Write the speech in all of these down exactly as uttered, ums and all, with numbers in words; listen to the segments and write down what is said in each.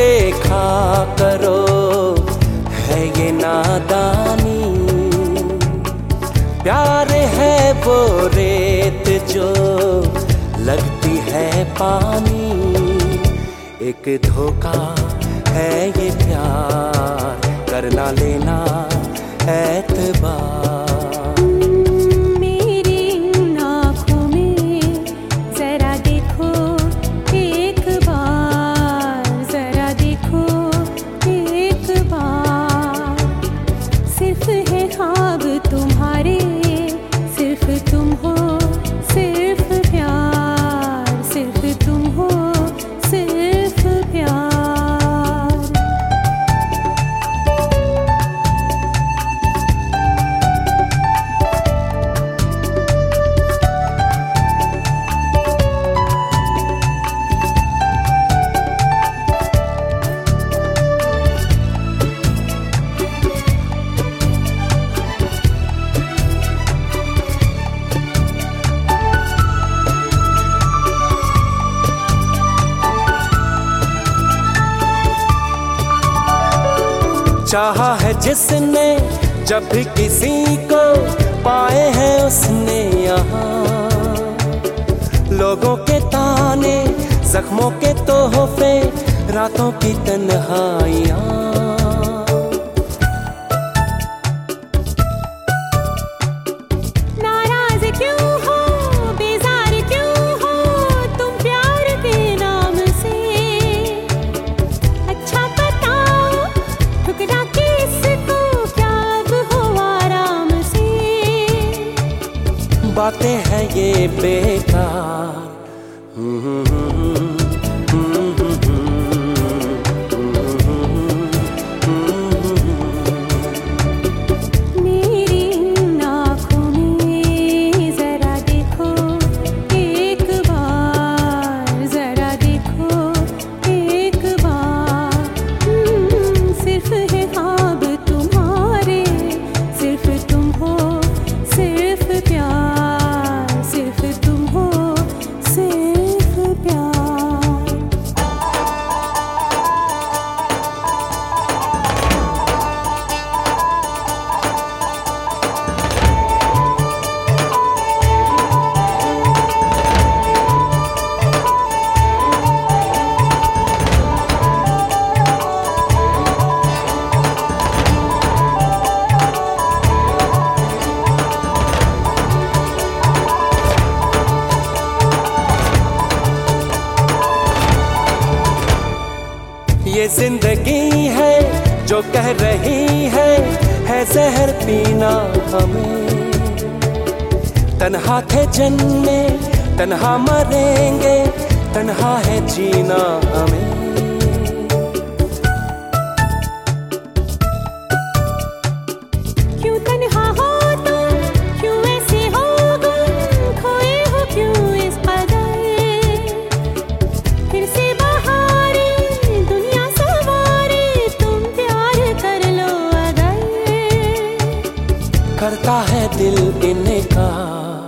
देखा करो, है ये नादानी। प्यार है वो रेत जो लगती है पानी, एक धोखा है ये प्यार, करना लेना एतबार। चाहा है जिसने जब भी किसी को, पाए हैं उसने यहाँ। लोगों के ताने, जख्मों के तोहफे, रातों की तन्हाइयाँ। बातें हैं ये बेकार, मेरी आँखों में जरा देखो एक बार, जरा देखो एक बार। सिर्फ है ख्वाब तुम्हारे, सिर्फ तुम हो, सिर्फ प्यार। ये जिंदगी है जो कह रही है, है जहर पीना हमें। तन्हा थे जन्मे, तन्हा मरेंगे, तन्हा है जीना हमें। क्यों तन्हा हो तुम, क्यों ऐसे हो गुम, खोए हो क्यों इस कदर। फिर से करता है दिल इनकार।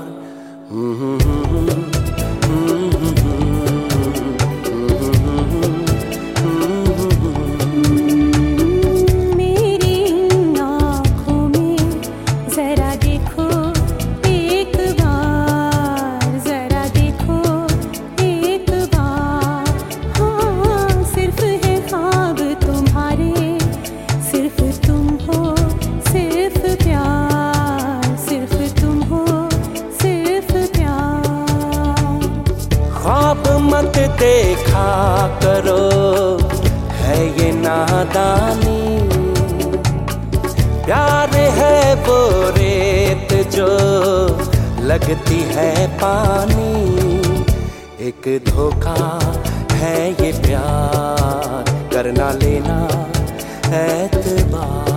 मेरी आँखों में जरा देखो एक बार, जरा देखो एक बार। हाँ, सिर्फ है ख्वाब तुम्हारे, सिर्फ तुम हो, सिर्फ प्यार। ख्वाब मत देखा करो, है ये नादानी। प्यार है वो रेत जो लगती है पानी, एक धोखा है ये प्यार, करना लेना एतबार।